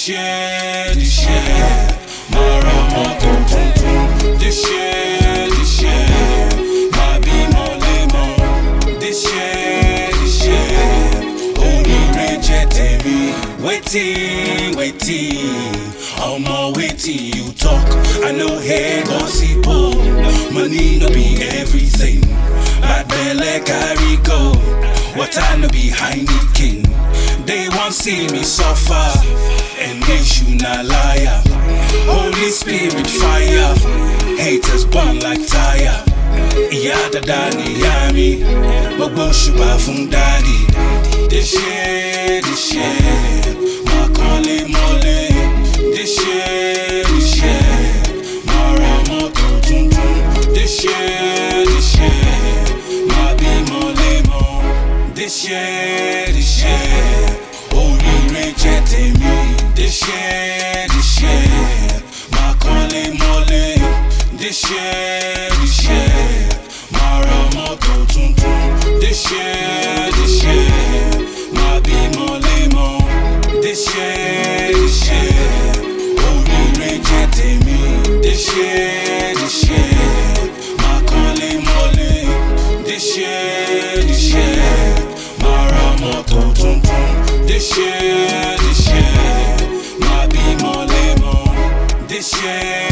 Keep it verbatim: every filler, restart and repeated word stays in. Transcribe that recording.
This year, this year, mara moto tuntun. This year, this year, ma bimo lemon. This year, this year, onire je temi. Waiting, waiting, omo waiting you talk. I know hey gossip, money no be everything. Bad belle carry go, what I know behind the king. They won't see me suffer, and they should not liar. Holy Spirit fire, haters burn like tire. Iyada dani yami, magbo shuba fun daddy. This year, this year, makole mole. This year, this year, mara moto tuntun. This year, this year, ma bimo lemon. This year, this year, onire je temi. This year, this year, makole mole. This year, this year, mara moto tuntun. This year, this year, ma bimo lemon. This year, this year, onire je temi. This year, this year, makole mole. This year, this year, mara moto tuntun. This year, this year, ma bimo lemon. This year.